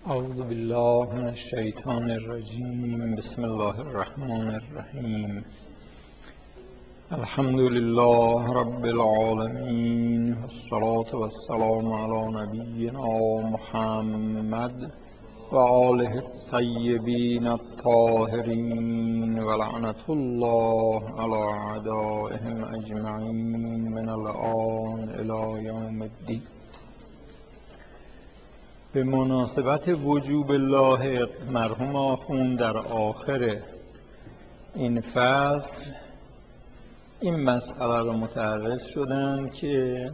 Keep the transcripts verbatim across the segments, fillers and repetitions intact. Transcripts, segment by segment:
اعوذ بالله من الشیطان الرجیم. بسم الله الرحمن الرحیم. الحمد لله رب العالمین، والصلاة والسلام علی نبینا محمد و آله الطیبین الطاهرین و لعنة الله علی اعدائهم اجمعین من الآن الی یوم الدین. به مناسبت وجوب لاحق مرحوم آخوند در آخر این فصل این مسئله رو متعرض شدند که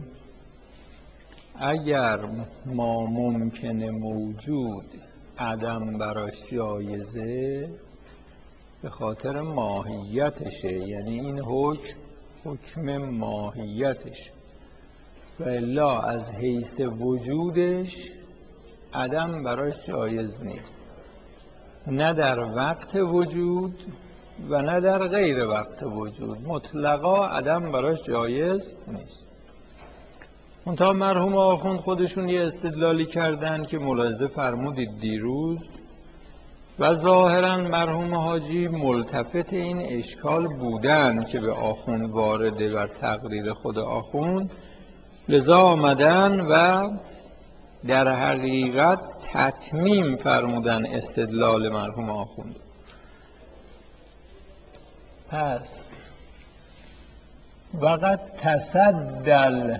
اگر ما ممکنه موجود عدم براش جایزه به خاطر ماهیتشه، یعنی این حکم حکم ماهیتش، و الا از حیث وجودش عدم براش جایز نیست، نه در وقت وجود و نه در غیر وقت وجود، مطلقا عدم براش جایز نیست. منتها مرحوم آخوند خودشون یه استدلالی کردن که ملاحظه فرمودید دیروز، و ظاهرا مرحوم حاجی ملتفت این اشکال بودن که به آخوند وارده بر تقریر خود آخوند، لذا آمدن و در حقیقت تتمیم فرمودن استدلال مرحوم آخوند. پس وقت تصدل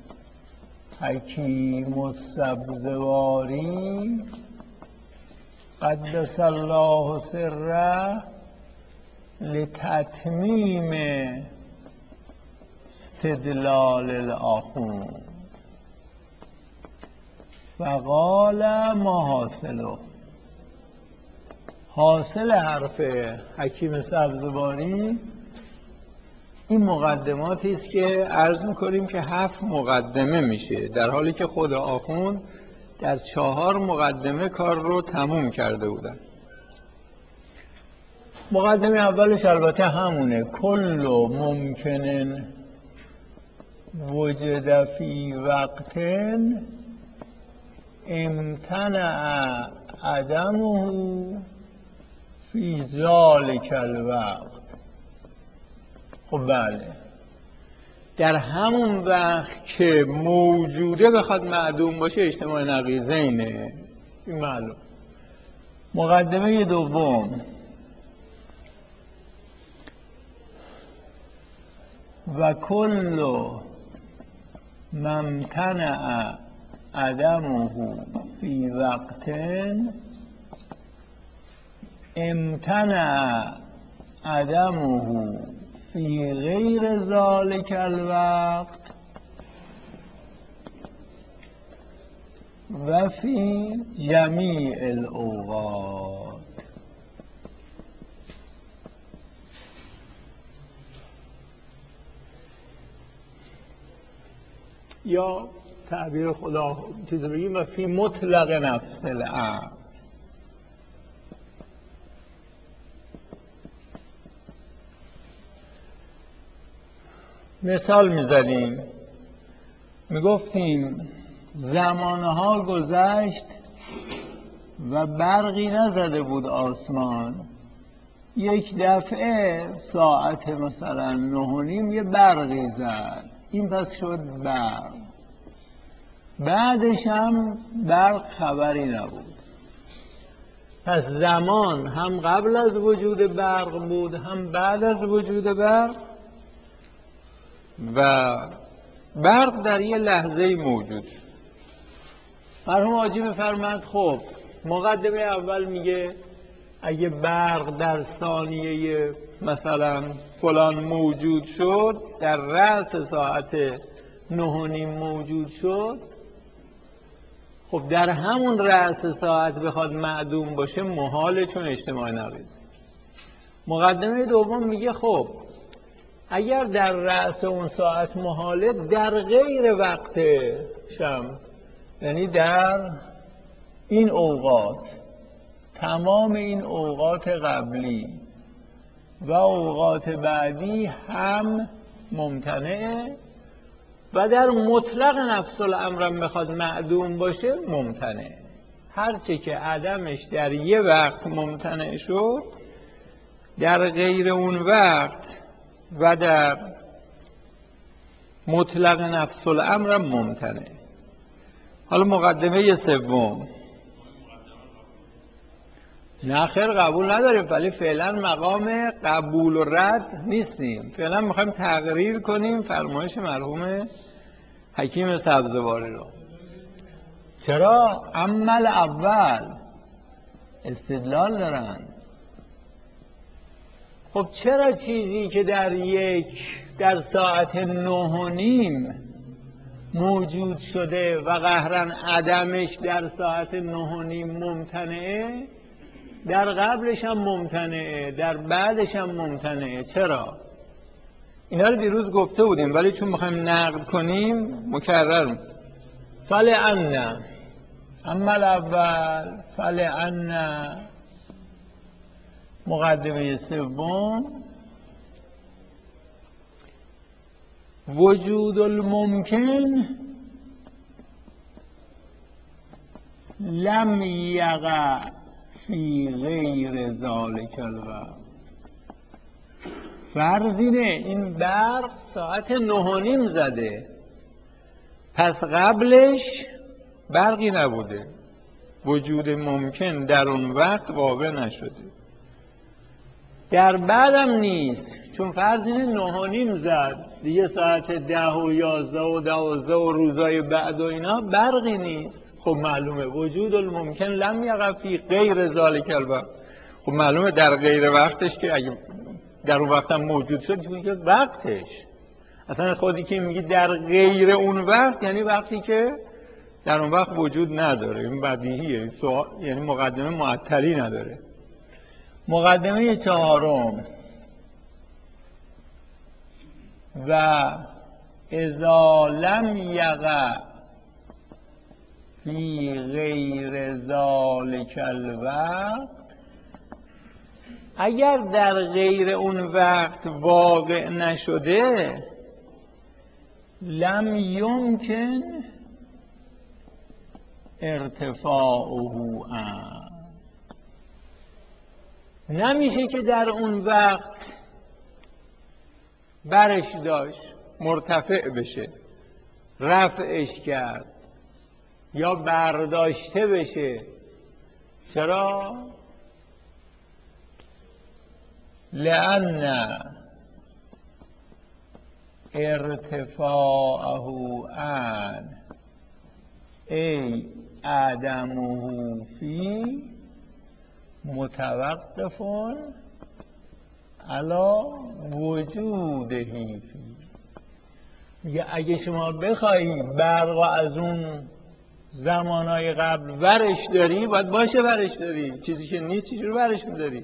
حکیم السبزواری قدس الله سره لتتمیم استدلال الآخوند فقال ما حاصله. حاصل حرف حکیم سبزواری این مقدماتی است که عرض می‌کنیم که هفت مقدمه میشه، در حالی که خود آخوند در چهار مقدمه کار رو تموم کرده بودن. مقدمه اولش البته همونه، کل ممکن وجد فی وقت امتنع عدمه فی ذالک الوقت. خب بله، در همون وقت که موجوده بخواد معدوم باشه اجتماع نقیضینه، این معلوم. مقدمه دوم، و کل ممتنع عدمه فی وقت امتنع عدمه فی غیر ذالک الوقت و فی جمیع الاوقات. یا تعبیر خدا چیزی بگیم و فی مطلق نفس الامر. مثال میزدیم، میگفتیم زمانها گذشت و برقی نزده بود آسمان، یک دفعه ساعت مثلا نه و نیم یه برقی زد، این پس شد برق. بعدش هم برق خبری نبود. پس زمان هم قبل از وجود برق بود هم بعد از وجود برق، و برق در یه لحظه موجود شد. مرحوم حاجی می‌فرماید خب مقدمه اول میگه اگه برق در ثانیه مثلا فلان موجود شد، در رأس ساعت نه و نیم موجود شد، خب در همون رأس ساعت بخواد معدوم باشه محاله، چون اجتماع نقیض. مقدمه دوم میگه خب اگر در رأس اون ساعت محاله، در غیر وقت شم، یعنی در این اوقات، تمام این اوقات قبلی و اوقات بعدی هم ممتنعه، و در مطلق نفس الامر بخواد معدوم باشه ممتنعه. هرچه که عدمش در یه وقت ممتنع شد در غیر اون وقت و در مطلق نفس الامر هم ممتنع. حالا مقدمه سوم، نه خیر قبول نداریم، ولی فعلا مقام قبول و رد نیستیم، فعلا میخوایم تقریر کنیم فرمایش مرحوم حکیم سبزواری رو. چرا؟ عمل اول استدلال دارن. خب چرا چیزی که در یک در ساعت نه و نیم موجود شده و قهرن عدمش در ساعت نه و نیم ممتنعه، در قبلش هم ممتنعه، در بعدش هم ممتنعه؟ چرا؟ اینا رو دیروز گفته بودیم ولی چون میخوایم نقد کنیم مکرر. فلأن اما الاول فلأن مقدمه سوم وجود الممکن لم یقع فی غیر ذالک الوقت. فرض اینه این برق ساعت نه و نیم زده، پس قبلش برقی نبوده، وجود ممکن در اون وقت واقع نشده. در بعدم نیست، چون فرض اینه نه و نیم زد دیگه ساعت ده و یازده و دوازده و روزای بعد و اینا برقی نیست. خب معلومه وجود الممکن لم یقع فی غیر ذالک الوقت. خب معلومه در غیر وقتش که اگه در اون وقت هم موجود شد میگه وقتش. اصلا خودی که میگی در غیر اون وقت یعنی وقتی که در اون وقت وجود نداره. این بدیهیه، یعنی مقدمه معطلی نداره. مقدمه چهارم و اذا لم یقع فی غیر ذالک الوقت، اگر در غیر اون وقت واقع نشده لم یمکن ارتفاعه عن، نمیشه که در اون وقت برش داشت مرتفع بشه، رفعش کرد یا برداشته بشه. چرا؟ لأن ارتفاعه عن ای عدمه فی متوقف علی وجوده فی. میگه اگه شما بخوایی برق از اون زمانهای قبل ورش داری باید باشه ورش داری، چیزی که نیست چیزی رو ورش میداری.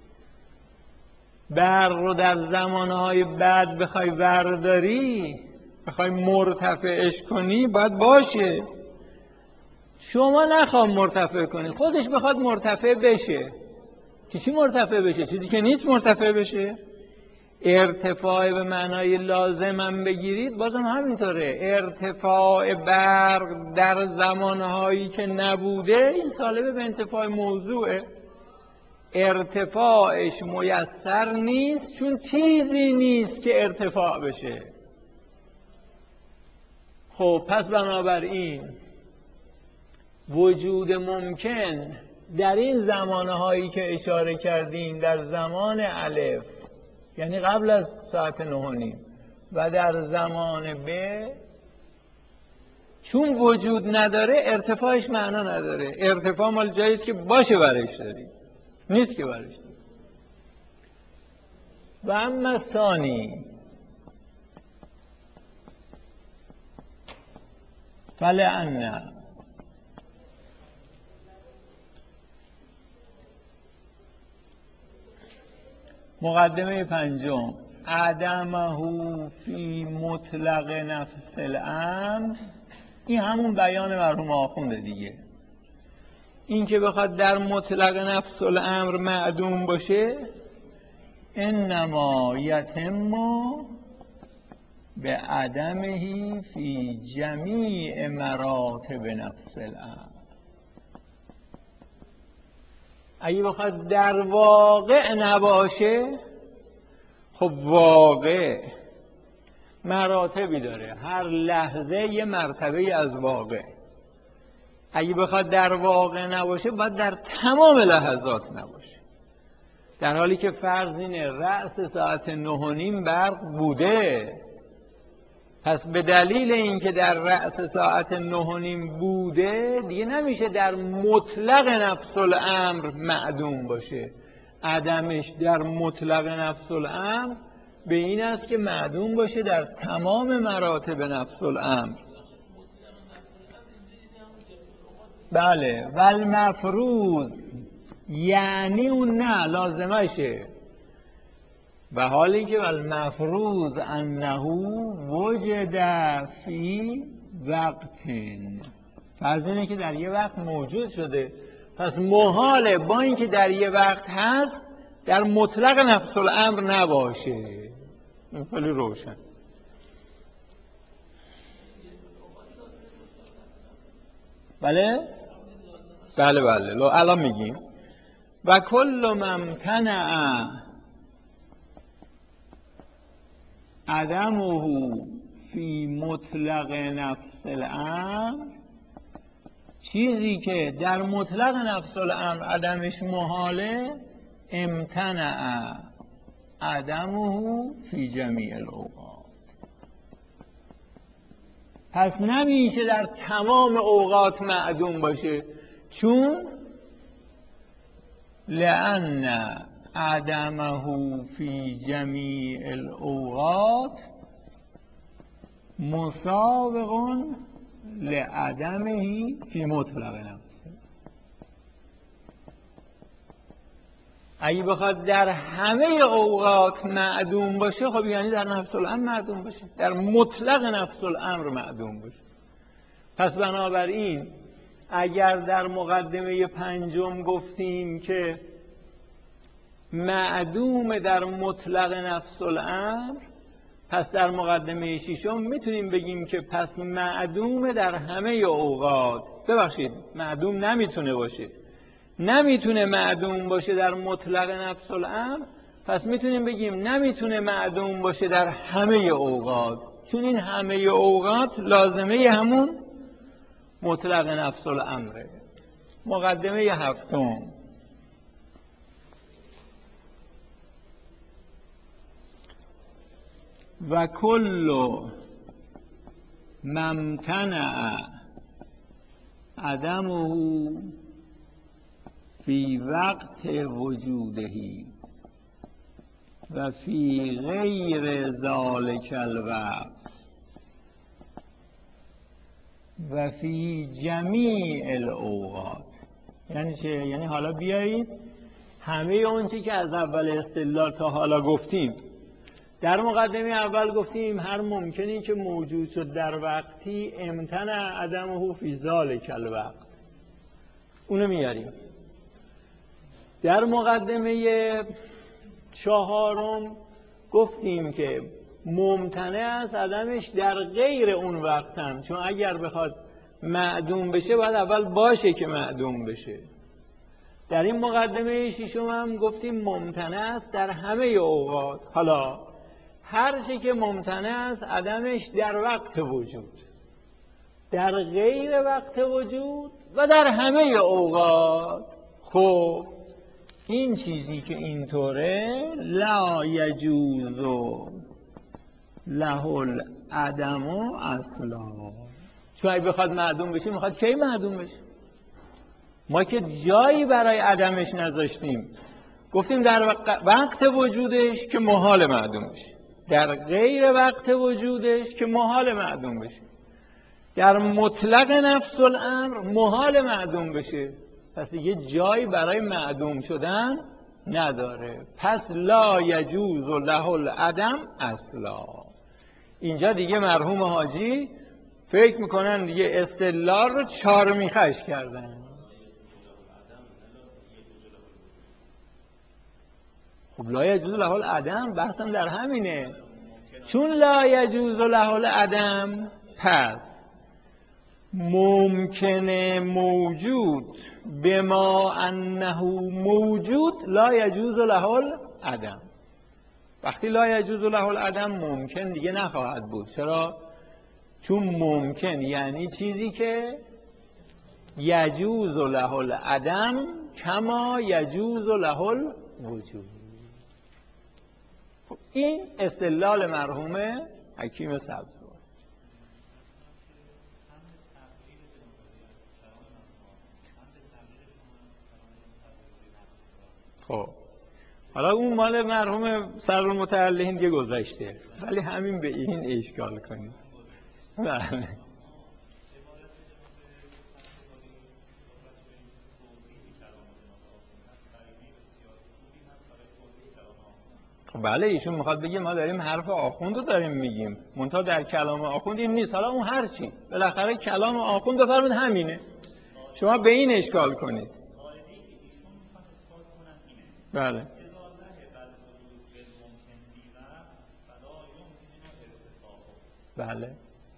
برق رو در زمانهای بعد بخوای ورداری، بخوای مرتفعش کنی باید باشه. شما نخوام مرتفع کنی، خودش بخواد مرتفع بشه. چی چی مرتفع بشه؟ چیزی که نیست مرتفع بشه. ارتفاع به معنای لازم هم بگیرید بازم همینطوره. ارتفاع برق در زمانهایی که نبوده این سالبه به انتفاع موضوعه. ارتفاعش میسر نیست چون چیزی نیست که ارتفاع بشه. خب پس بنابراین وجود ممکن در این زمانهایی که اشاره کردیم، در زمان الف یعنی قبل از ساعت نه و نیم و در زمان ب، چون وجود نداره ارتفاعش معنا نداره. ارتفاع مال جاییست که باشه برش داری، نیست که برش داری. و اما ثانی فلأن مقدمه پنجم عدمه فی مطلق نفس الامر، این همون بیان مرحوم آخونده دیگه. این که بخواد در مطلق نفس الامر معدوم باشه انما یتم به عدمه فی جمیع مراتب نفس الامر. اگه بخواد در واقع نباشه، خب واقع مراتبی داره، هر لحظه یه مرتبه از واقع. اگه بخواد در واقع نباشه باید در تمام لحظات نباشه. در حالی که فرض اینه رأس ساعت نه و نیم برق بوده، پس به دلیل اینکه در رأس ساعت نه و نیم بوده دیگه نمیشه در مطلق نفس الامر معدوم باشه. عدمش در مطلق نفس الامر به این است که معدوم باشه در تمام مراتب نفس الامر. بله، والمفروض یعنی اون نه لازمشه، و حالی که والمفروض انه وجد فی وقت، فرض اینه که در یه وقت موجود شده، پس محاله با اینکه در یه وقت هست در مطلق نفس الامر نباشه. این خیلی روشن. بله بله بله الان میگیم و کل ممتنع عدمه فی مطلق نفس الامر، چیزی که در مطلق نفس الامر عدمش محاله، امتنع عدمه فی جمیع الاوقات، پس نمیشه در تمام اوقات معدوم باشه، چون لأن عدمه فی جمیع الاوقات مسابق لعدمه فی مطلق نفس. اگه بخواد در همه اوقات معدوم باشه، خب یعنی در نفس الامر معدوم باشه، در مطلق نفس الامر معدوم باشه. پس بنابراین اگر در مقدمه پنجم گفتیم که معدوم در مطلق نفس الامر، پس در مقدمه ششم میتونیم بگیم که پس معدوم در همه اوقات. ببخشید، معدوم نمیتونه باشه، نمیتونه معدوم باشه در مطلق نفس الامر، پس میتونیم بگیم نمیتونه معدوم باشه در همه اوقات، چون این همه اوقات لازمه همون مطلق نفس الامره. مقدمه هفتم، و کل ممتنع عدمه فی وقت وجوده و فی غیر ذالک الوقت و فی جمیع الاوقات. یعنی چه؟ یعنی حالا بیایید همه اون چی که از اول استدلال تا حالا گفتیم، در مقدمه اول گفتیم هر ممکنی که موجود شد در وقتی امتنع عدمه فی ذالک الوقت، اونو میاریم. در مقدمه چهارم گفتیم که ممتنع است عدمش در غیر اون وقت هم، چون اگر بخواد معدوم بشه باید اول باشه که معدوم بشه. در این مقدمه ششم هم گفتیم ممتنع است در همه اوقات. حالا هر چی که ممتنع است عدمش در وقت وجود، در غیر وقت وجود و در همه اوقات. خب این چیزی که اینطوره لا یجوز له العدم اصلا، چون اگه بخواد معدوم بشه میخواد کی معدوم بشه؟ ما که جایی برای عدمش نذاشتیم، گفتیم در وقت وجودش که محال معدوم بشه، در غیر وقت وجودش که محال معدوم بشه، در مطلق نفس الامر محال معدوم بشه، پس دیگه جایی برای معدوم شدن نداره. پس لا یجوز له العدم اصلا. اینجا دیگه مرحوم حاجی فکر میکنن دیگه استدلال رو چار میخش کردن. خب لا یجوز له العدم بحثم در همینه، چون لا یجوز له العدم پس ممکنه موجود بما انه موجود لا یجوز له العدم. وقتی لا یجوز له العدم ممکن دیگه نخواهد بود. چرا؟ چون ممکن یعنی چیزی که یجوز له العدم کما یجوز له الوجود. خب این استدلال مرحوم حکیم سبزوار. خب حالا اون مال مرحوم سرالمتعلقین دیگه گذشته، ولی همین به این اشکال کنید. بله خب بله ایشون میخواد بگه ما داریم حرف آخوند رو داریم میگیم، منتها در کلام آخوند این نیست. حالا اون هر چی بالاخره کلام آخوند بفرمید همینه، شما به این اشکال کنید. بله بله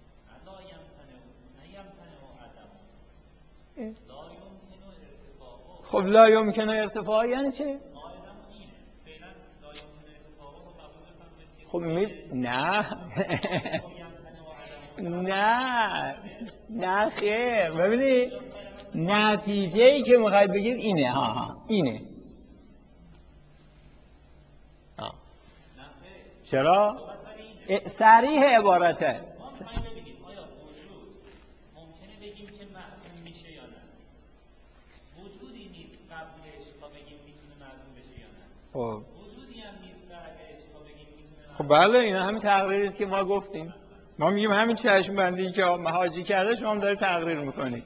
خب لا یمکن ارتفاع یعنی چه؟ خب می... نه نه نه خیر، ببینید نتیجه ای که میخواید بگید اینه. ها ها اینه. آه. چرا؟ صریح عبارته. خب خب بله اینا همین تقریری است که ما گفتیم. ما میگیم همین چشم بندی که حاجی کرده شما هم دارید تقریر میکنید.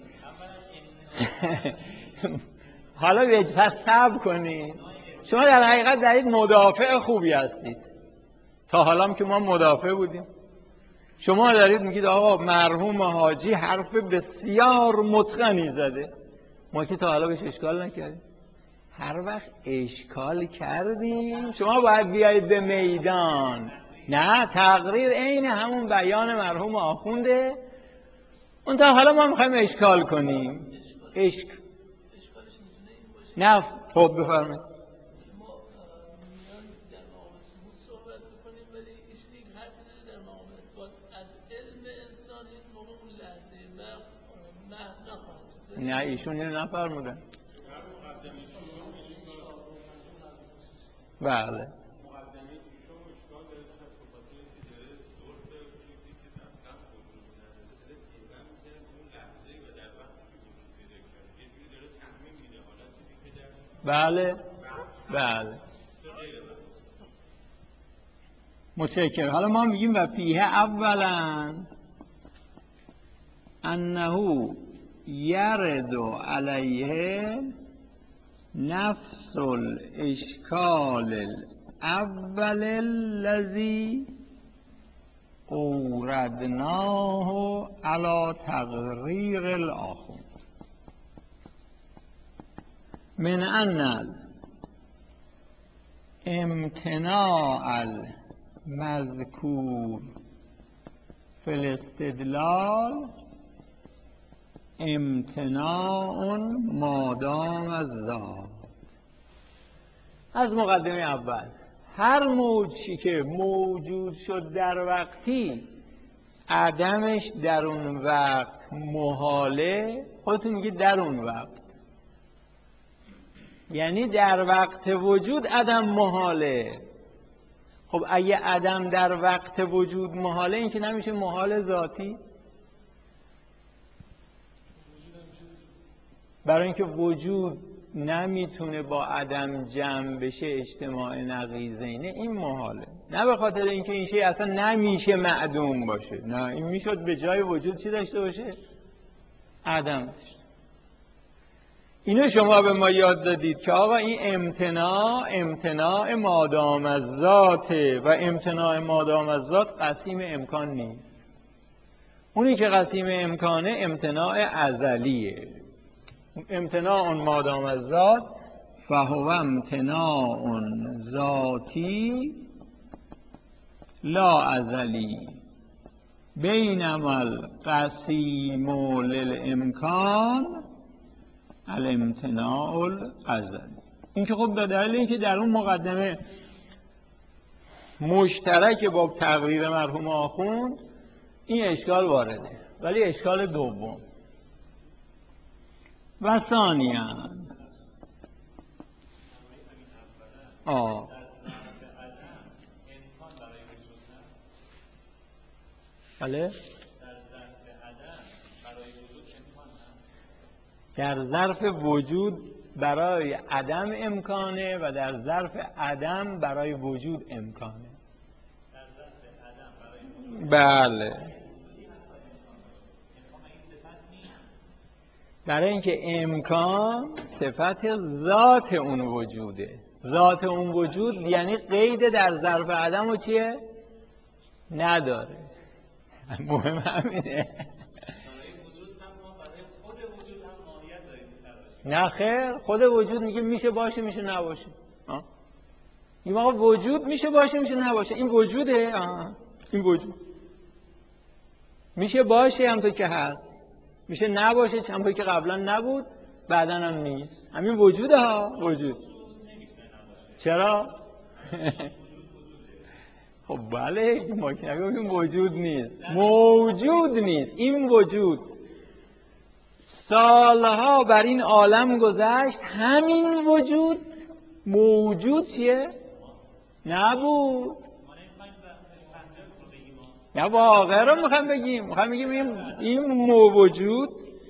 حالا پس صبر کنید. شما در حقیقت دارید مدافع خوبی هستید. تا حالا هم که ما مدافع بودیم. شما دارید میگید آقا مرحوم حاجی حرف بسیار متقنی زده، ما که تا حالا بهش اشکال نکردیم. هر وقت اشکال کردیم شما باید بیایید به میدان. نه تقریر عین همون بیان مرحوم آخونده، اون تا حالا ما میخوایم اشکال کنیم. اشک نه خب بفرمایید. نه ایشون اینو نفرمودن. بله بله بله متشکرم. حالا ما میگیم و فیه اولا انه یرد علیه نفس الاشکال الاول الذی اوردناه علی تقریر الاخر من ان امتناع المذکور فی الاستدلال امتناع مادام الذات. از مقدمه اول هر موجی که موجود شد در وقتی عدمش در اون وقت محاله، خودتون میگید در اون وقت یعنی در وقت وجود عدم محاله. خب اگه عدم در وقت وجود محاله این که نمیشه محال ذاتی، برای اینکه وجود نمیتونه با عدم جمع بشه اجتماع نقیضینه، این محاله. نه به خاطر اینکه این شی اصلا نمیشه معدوم باشه، نه این میشد به جای وجود چی داشته باشه؟ عدم داشته. اینو شما به ما یاد دادید که آقا این امتناع امتناع مادام الذاته و امتناع مادام الذات قسیم امکان نیست. اونی که قسیم امکانه امتناع ازلیه. امتناع مادام الذات فهو امتناع ذاتی لا ازلی. بینما القسیم للامکان الامتناع الازلی. این که خب به دلیل اینکه در اون مقدمه مشترک با تقریر مرحوم آخوند این اشکال وارده، ولی اشکال دوم و ثانیاً آه بله در ظرف وجود برای عدم امکانه و در ظرف عدم برای وجود امکانه. بله برای اینکه امکان صفت ذات اون وجوده، ذات اون وجود یعنی قید در ظرف عدم و چیه؟ نداره. مهم همینه. نه خیر، خود وجود میگه میشه باشه میشه نباشه. آه. این موقع وجود میشه باشه میشه نباشه، این وجوده. آه. این وجود میشه باشه همونطور که هست، میشه نباشه همونطور که قبلا نبود بعدا هم نیست. همین وجوده ها. وجود چرا؟ خب بله ما که نگیم وجود نیست، موجود نیست. این وجود سالها بر این عالم گذشت، همین وجود موجود چیه؟ نبود. نه واقعا رو میخوام بگیم، میخوام بگیم این این موجود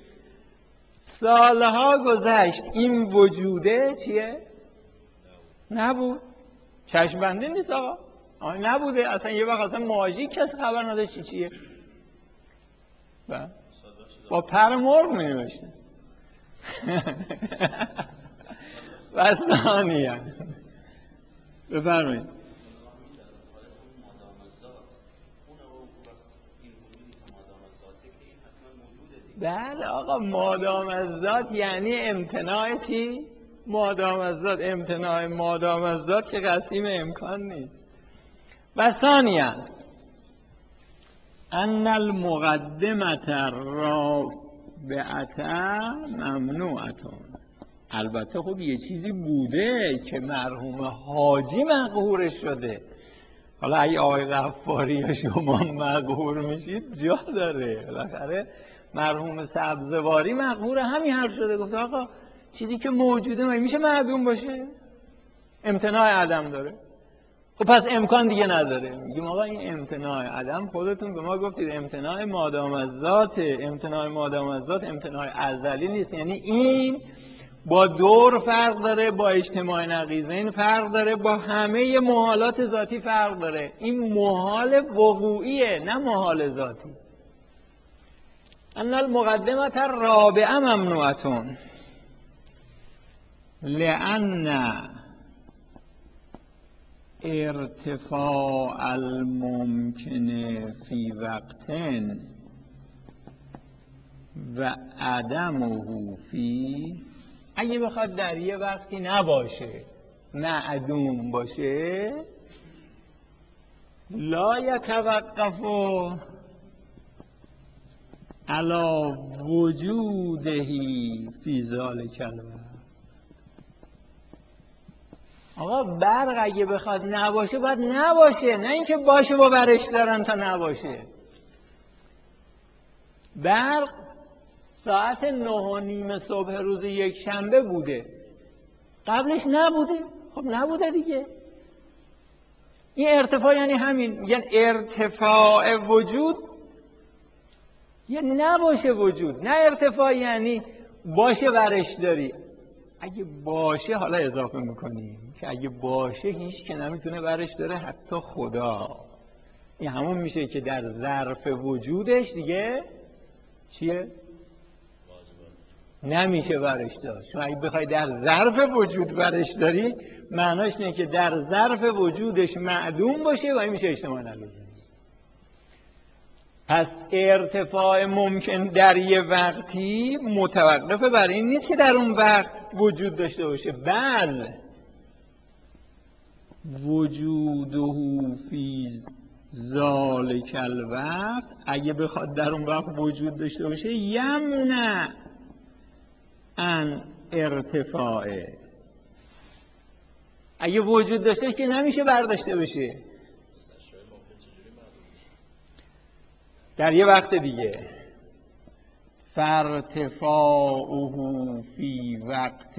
سالها گذشت، این وجوده چیه؟ نبود. چشم بنده نیست آقا. آه نبوده اصلا. یه وقت اصلا ماژیک کسی خبر نداشت چی چیه. با, با پر مرغ می نوشته. و ثانیاً بفرمایید. بله آقا مادام از ذات یعنی امتناع چی؟ مادام از ذات. امتناع مادام از ذات که قسیم امکان نیست. و ثانیاً ان المقدمه الرابعه ممنوعتون. البته خب یه چیزی بوده که مرحوم حاجی مقهور شده. حالا اگه آقای غفاری یا شما مقهور میشید جا داره. بالاخره مرحوم سبزواری مقهور همین حرف شده. گفت آقا چیزی که موجوده مگه میشه معدوم باشه؟ امتناع عدم داره. خب پس امکان دیگه نداره. میگیم آقا این امتناع عدم خودتون به ما گفتید امتناع مادام از ذات. امتناع مادام از ذات امتناع ازلی نیست. یعنی این با دور فرق داره، با اجتماع نقیضین فرق داره، با همه محالات ذاتی فرق داره. این محال وقوعیه نه محال ذاتی. ان المقدمه الرابعه ممنوعتون لان ارتفاع الممکن فی وقت و عدمه فی، اگه بخواد در یه وقتی نباشه معدوم باشه، لا یتوقف علی وجوده فی ذلک الوقت. آقا برق اگه بخواد نباشه باید نباشه، نه اینکه باشه با برش دارن تا نباشه. برق ساعت نه و نیم صبح روز یک شنبه بوده، قبلش نبوده. خب نبوده دیگه. این ارتفاع یعنی همین. میگن ارتفاع وجود یعنی نباشه وجود، نه ارتفاع یعنی باشه برش داری. اگه باشه حالا اضافه میکنیم که اگه باشه هیچ که نمیتونه برش داره، حتی خدا. این همون میشه که در ظرف وجودش دیگه چیه؟ نمیشه برش داشت. چون اگه بخوای در ظرف وجود برش داری معناش اینه که در ظرف وجودش معدوم باشه و این میشه اجتماع نلزومی. پس ارتفاع ممکن در یه وقتی متوقف بر این نیست که در اون وقت وجود داشته باشه، بل وجوده فی ذالک الوقت، اگه بخواد در اون وقت وجود داشته باشه، یمنع ان ارتفاعه، اگه وجود داشته که نمیشه برداشته بشه در یه وقت دیگه. فارتفاعه فی وقت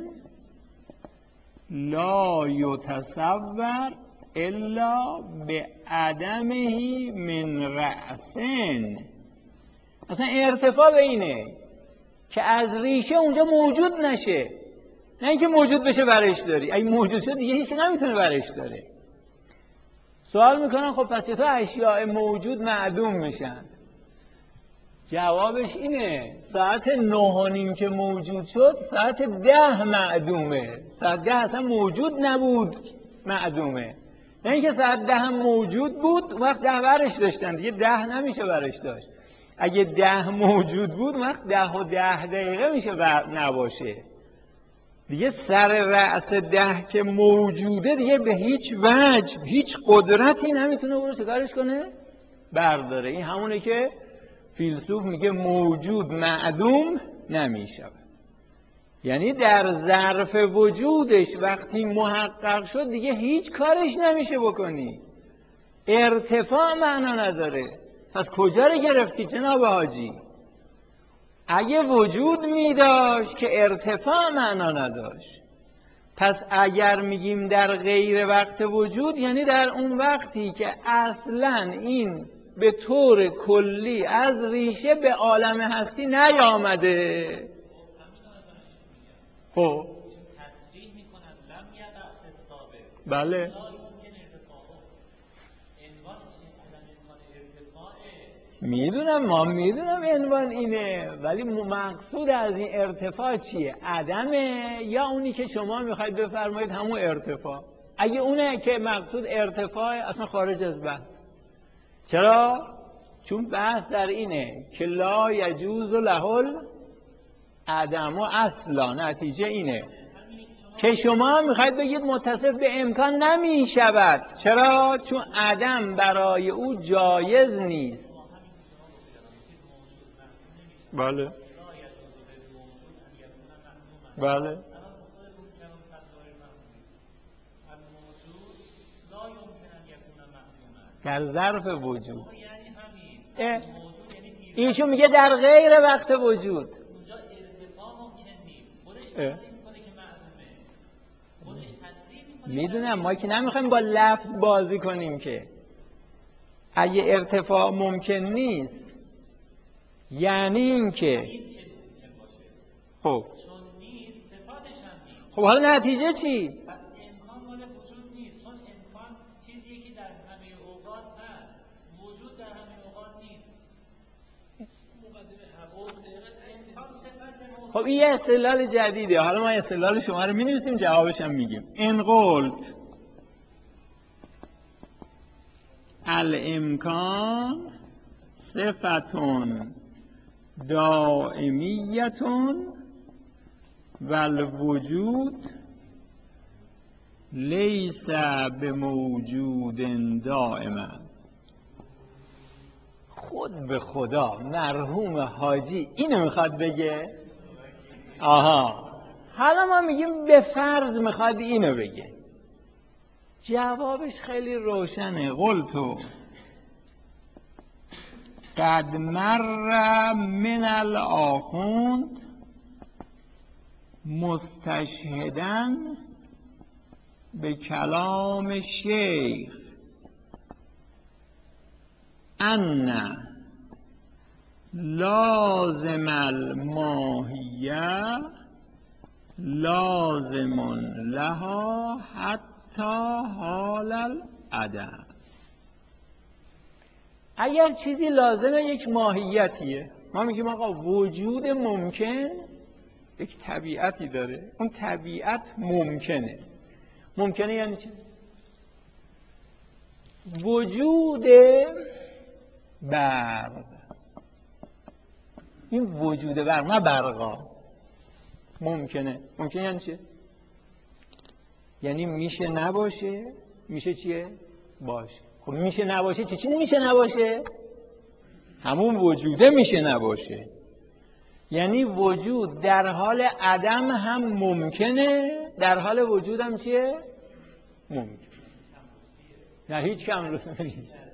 لا یتصور الا به عدمه من رأسن. اصلا ارتفاع به اینه که از ریشه اونجا موجود نشه، نه اینکه موجود بشه برش داری. اگه موجود شد دیگه هیچی نمیتونه برش داره. سوال میکنن خب پس چطور اشیاء موجود معدوم میشن؟ جوابش اینه ساعت نه و نیم که موجود شد ساعت ده معدومه. ساعت ده اصلا موجود نبود، معدومه. نه اینکه ساعت ده هم موجود بود وقت ده برش داشتن، دیگه ده نمیشه برش داشت. اگه ده موجود بود وقت ده و ده دقیقه میشه بر نباشه دیگه. سر رأس ده که موجوده دیگه به هیچ وجه هیچ قدرتی نمیتونه اون رو چکارش کنه؟ برداره. این همونه که فیلسوف میگه موجود معدوم نمیشه، یعنی در ظرف وجودش وقتی محقق شد دیگه هیچ کارش نمیشه بکنی. ارتفاع معنا نداره. پس کجا رو گرفتی جناب حاجی؟ اگه وجود میداشت که ارتفاع معنا نداشت. پس اگر میگیم در غیر وقت وجود، یعنی در اون وقتی که اصلا این به طور کلی از ریشه به عالم هستی نیامده. خب تصریح میکنن لم یقع السابق. بله میدونم، ما میدونم عنوان اینه، ولی مقصود از این ارتفاع چیه؟ عدمه یا اونی که شما میخواید بفرمایید همون ارتفاع؟ اگه اونه که مقصود ارتفاع اصلا خارج از بحث. چرا؟ چون بحث در اینه که لا یجوز له عدم و اصلا. نتیجه اینه که شما میخواید بگید متصف به امکان نمیشود. چرا؟ چون عدم برای او جایز نیست. بله بله در ظرف وجود. ایشون میگه در غیر وقت وجود اونجا ارتفاع ممکن نیست. خودش تصریح میکنه که معلومه. خودش تصریح میکنه. میدونم ما که نمیخوایم با لفظ بازی کنیم که. اگه ارتفاع ممکن نیست یعنی این که خب چون نیست صفاتش هم نیست. خب حالا نتیجه چی؟ پس امکان مال وجود نیست، چون امکان چیزیه که در همه اوقات هست، وجود در همه اوقات نیست. خب این یه استدلال جدیده. حالا ما استدلال شما رو می‌نویسیم، جوابش هم میگیم. ان قلت الامکان صفتون دائمیتون والوجود لیس بموجود دائما. خود به خدا مرحوم حاجی اینو میخواد بگه؟ آها، حالا ما میگیم به فرض میخواد اینو بگه. جوابش خیلی روشنه. قلتو قد مر من الاخوند مستشهدن به کلام شیخ ان لازم الماهیه لازم لها حتی حال العدم. اگر چیزی لازمه یک ماهیتیه، ما میگیم آقا وجود ممکن یک طبیعتی داره، اون طبیعت ممکنه. ممکنه یعنی چی؟ وجود برق، این وجود برق، نه برقا، ممکنه. ممکنه یعنی چی؟ یعنی میشه نباشه، میشه چیه؟ باشه. خب خب میشه نباشه، چی چی میشه نباشه؟ همون وجوده میشه نباشه. یعنی وجود در حال عدم هم ممکنه، در حال وجود هم چیه؟ ممکن. نه هیچ کم رسولی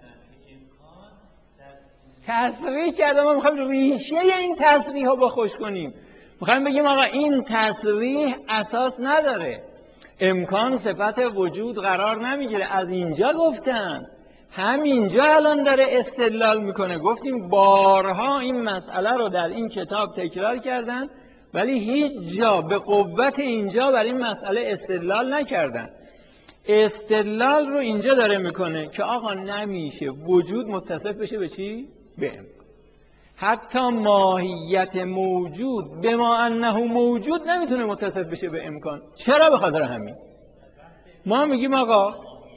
تصریح کردم. ما میخوایم ریشه این تصریح ها با خوش کنیم. میخوایم بگیم آقا این تصریح اساس نداره، امکان صفت وجود قرار نمیگیره. از اینجا گفتن، همینجا الان داره استدلال میکنه. گفتیم بارها این مسئله رو در این کتاب تکرار کردن ولی هیچ جا به قوت اینجا بر این مسئله استدلال نکردن. استدلال رو اینجا داره میکنه که آقا نمیشه وجود متصف بشه به چی؟ به امکان. حتی ماهیت موجود به ما انه موجود نمیتونه متصف بشه به امکان. چرا؟ به خاطر همین ما میگیم آقا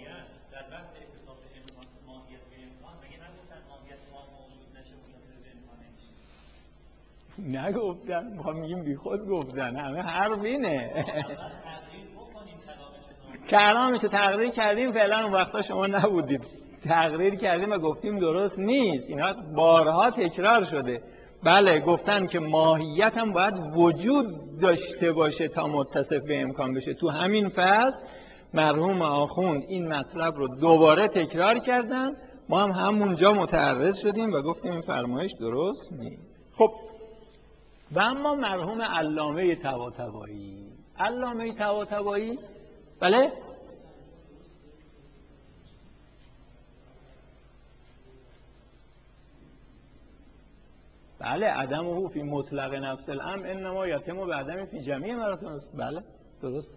نگفتن، ما میگیم بی خود گفتن، همه حرف اینه. کلامشو تقریر کردیم، فعلا اون وقتا شما نبودید، تقریر کردیم و گفتیم درست نیست. اینا بارها تکرار شده. بله گفتن که ماهیت هم باید وجود داشته باشه تا متصف به امکان بشه. تو همین فصل مرحوم آخوند این مطلب رو دوباره تکرار کردن، ما هم همونجا متعرض شدیم و گفتیم این فرمایش درست نیست. خب و اما مرحوم علامه طباطبایی، علامه طباطبایی بله بله عدم او فی مطلق نفس الامر انما یتم و بعدم فی جمیع مراتب. بله درست.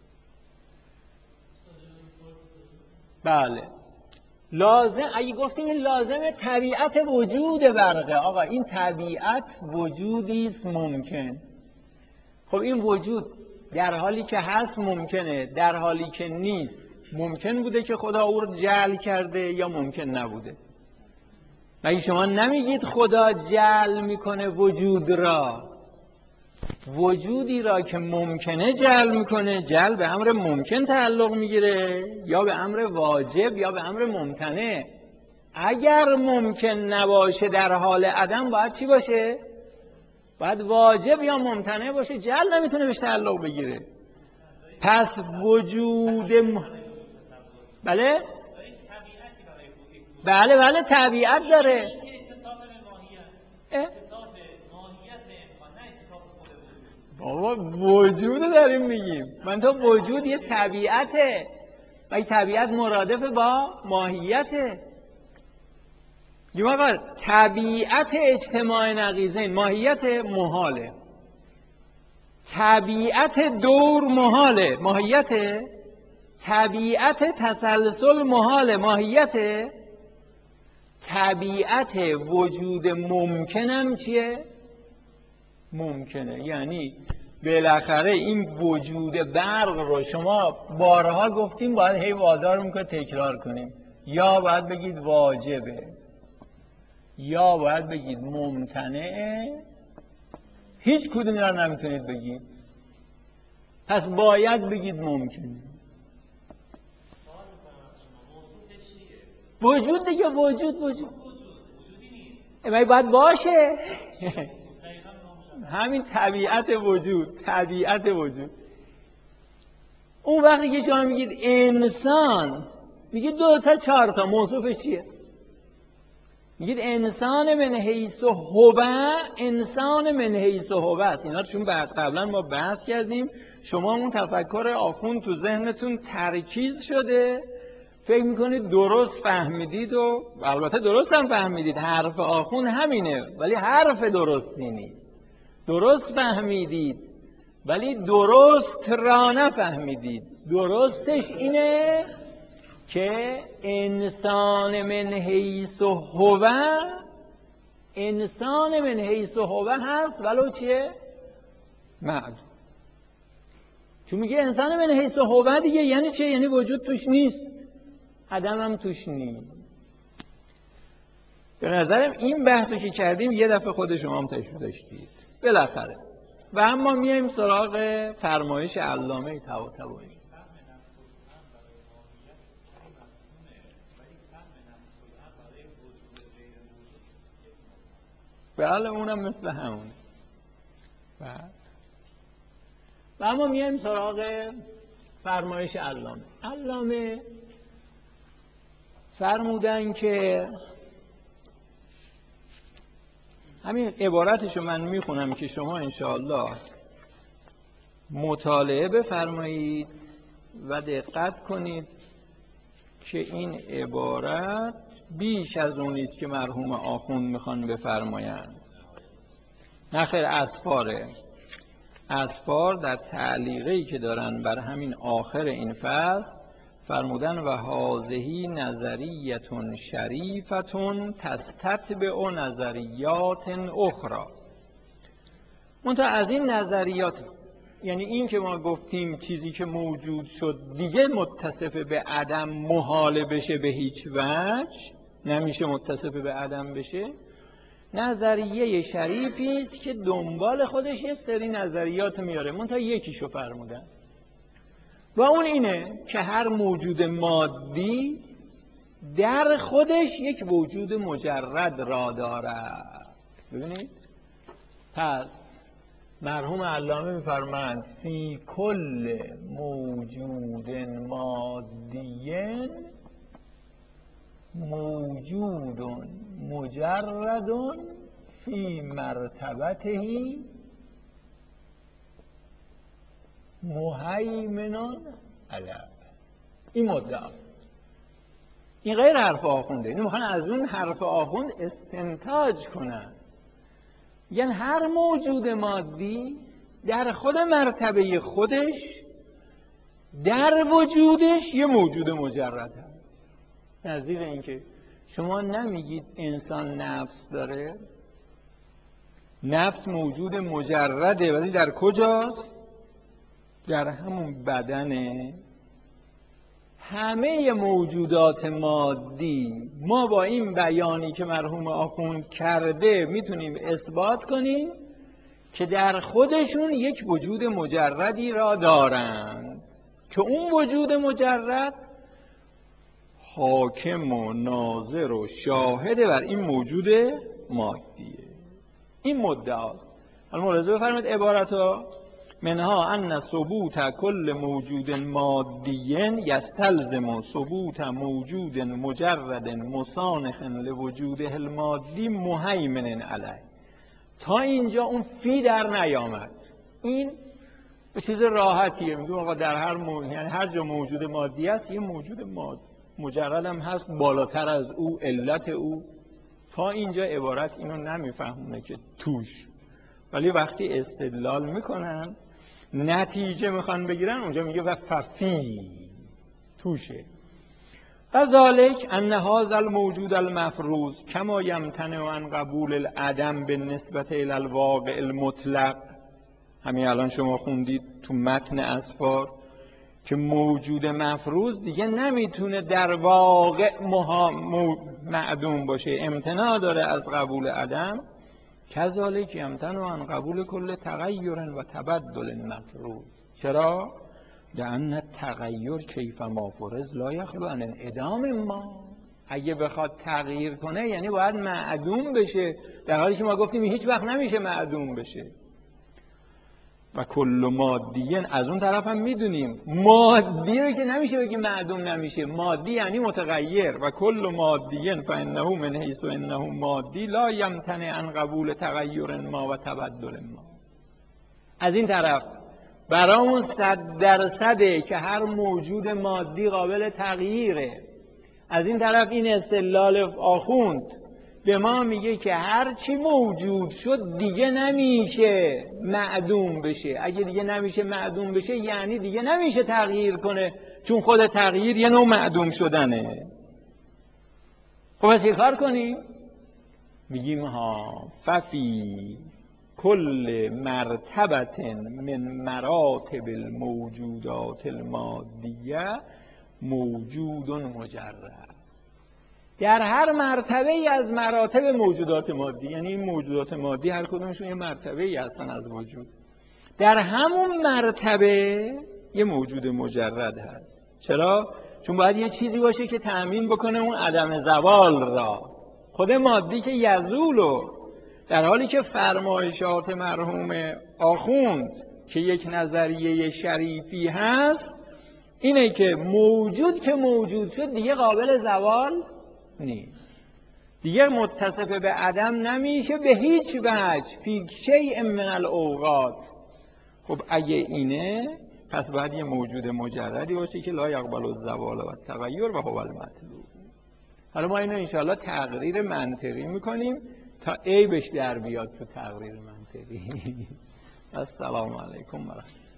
بله لازم، اگه گفتیم این لازم طبیعت وجود برقه. آقا این طبیعت وجودی است ممکن. خب این وجود در حالی که هست ممکنه، در حالی که نیست ممکن بوده که خدا او رو جعل کرده یا ممکن نبوده؟ مگه شما نمیگید خدا جعل میکنه وجود را؟ وجودی را که ممکنه جعل میکنه، جعل به امر ممکن تعلق میگیره یا به امر واجب یا به امر ممتنع. اگر ممکن نباشه در حال عدم باید چی باشه؟ باید واجب یا ممتنع باشه، جعل نمیتونه بهش تعلق بگیره. پس وجود م... بله بله بله طبیعت داره. بابا وجود داریم میگیم، من تو وجود یه طبیعته و این طبیعت مرادف با ماهیته. گیم آقا طبیعت اجتماع نقیضین ماهیت محاله، طبیعت دور محاله ماهیت، طبیعت تسلسل محاله ماهیت، طبیعت وجود ممکنم چیه؟ ممکنه. یعنی بالاخره این وجود برق رو شما بارها گفتیم باید هی وادار میکنه تکرار کنیم. یا باید بگید واجبه یا باید بگید ممتنعه، هیچ کدوم را نمیتونید بگید. پس باید بگید ممکنه. وجود دیگه وجود وجود وجودی باید باشه. همین طبیعت وجود، طبیعت وجود. اون وقتی که شما میگید انسان، میگید دو تا چهار تا موصوفش چیه؟ میگید انسان من حیث هو، انسان من حیث هو است. اینا چون بعد قبلا ما بحث کردیم، شما اون تفکر آخوند تو ذهنتون ترکیز شده، فکر میکنید درست فهمیدید و البته درست هم فهمیدید، حرف آخوند همینه ولی حرف درستی نیست. درست فهمیدید ولی درست را نفهمیدید. درستش اینه که انسان من حیث هو، انسان من حیث هو هست ولو چیه؟ معدوم. چون میگه انسان من حیث هو دیگه یعنی چه؟ یعنی وجود توش نیست، عدم هم توش نیست. به نظرم این بحثو که کردیم یه دفعه خود شما هم تشریح داشتید بالاخره. و اما میایم سراغ فرمایش علامه طباطبایی. بله اونم مثل همونه. و اما میایم سراغ فرمایش علامه. علامه فرمودن که همین عبارتشو من میخونم که شما انشاءالله مطالعه بفرمایید و دقت کنید که این عبارت بیش از اون است که مرحوم آخوند میخوان بفرمایند. نخیر، اسفاره اسفار در تعلیقی که دارن بر همین آخر این فصل فرمودن و هازهی نظریتون شریفتون تستتبع نظریات اخرى. منتها از این نظریات، یعنی این که ما گفتیم چیزی که موجود شد دیگه متصف به عدم محال بشه به هیچ وجه، نمیشه متصف به عدم بشه، نظریه شریفی است که دنبال خودش یه سری نظریات میاره. منتها یکیشو فرمودن و اون اینه که هر موجود مادی در خودش یک وجود مجرد را دارد. ببینید، پس مرحوم علامه میفرمایند فی کل موجود مادی موجود مجرد فی مرتبته مهیمن علیه. این مدعاست. این غیر حرف آخونده. این میخوان از اون حرف آخوند استنتاج کنن. یعنی هر موجود مادی در خود مرتبه خودش در وجودش یه موجود مجرد هست. نظیر اینکه شما نمیگید انسان نفس داره، نفس موجود مجرده، ولی در کجاست؟ در همون بدنه. همه موجودات مادی ما با این بیانی که مرحوم آخوند کرده میتونیم اثبات کنیم که در خودشون یک وجود مجردی را دارند که اون وجود مجرد حاکم و ناظر و شاهد بر این موجود مادیه. این مدعاست. حالا ملاحظه بفرمایید عبارتها: منها ان ثبوت کل موجود مادی یستلزم ثبوت موجود مجرد مسانخ لوجوده المادی مهیمن علیه. تا اینجا اون فی در نیامد. این به چیز راحتیه. میگم آقا در هر مو... یعنی هر جا موجود مادی است یه موجود ماد مجرد هم هست بالاتر از او، علت او. تا اینجا عبارت اینو نمیفهمونه که توش، ولی وقتی استدلال میکنن نتیجه میخوان بگیرن اونجا میگه و ففی توشه. فذلک ان هذا الموجود المفروض کما یمتنع عن قبول العدم بالنسبه الى الواقع المطلق. همین الان شما خوندید تو متن اسفار که موجود مفروض دیگه نمیتونه در واقع مها... مو... معدوم باشه، امتناع داره از قبول عدم. کذالک یمتنع عن قبول کل تغییر و تبدل مفروض. چرا؟ لأن التغییر کیف ما فرض لا یخلو عن انعدام ما. اگه بخواد تغییر کنه یعنی باید معدوم بشه، در حالی که ما گفتیم هیچ وقت نمیشه معدوم بشه. و کل مادی، از اون طرف هم میدونیم مادی رو که نمیشه بگیم معدوم نمیشه، مادی یعنی متغیر. و کل مادی فانه من حیث انه مادی لا یمتنع عن قبول تغییر ما و تبدل ما. از این طرف برامون صد درصده که هر موجود مادی قابل تغییره. از این طرف این استدلال آخوند به ما میگه که هر چی موجود شد دیگه نمیشه معدوم بشه. اگه دیگه نمیشه معدوم بشه یعنی دیگه نمیشه تغییر کنه، چون خود تغییر یه نوع معدوم شدنه. خب پس یه کار کنیم، میگیم ها ففی کل مرتبت من مراتب الموجودات المادیه موجود مجرد. در هر مرتبه ای از مراتب موجودات مادی، یعنی این موجودات مادی هر کدومشون یه مرتبه ای هستن از وجود، در همون مرتبه یه موجود مجرد هست. چرا؟ چون باید یه چیزی باشه که تأمین بکنه اون عدم زوال را. خود مادی که یزولو در حالی که فرمایشات مرحوم آخوند که یک نظریه شریفی هست اینه که موجود که موجود شد دیگه قابل زوال نیست، دیگه متصف به عدم نمیشه به هیچ وجه فی شیء من الاوقات. خب اگه اینه پس باید یه موجود مجردی باشه که لا یقبل الزوال و التغیر و هو المطلوب. حالا ما اینو انشاءالله تقریر منطقی میکنیم تا عیبش در بیاد تو تقریر منطقی. السلام علیکم و رحمت الله.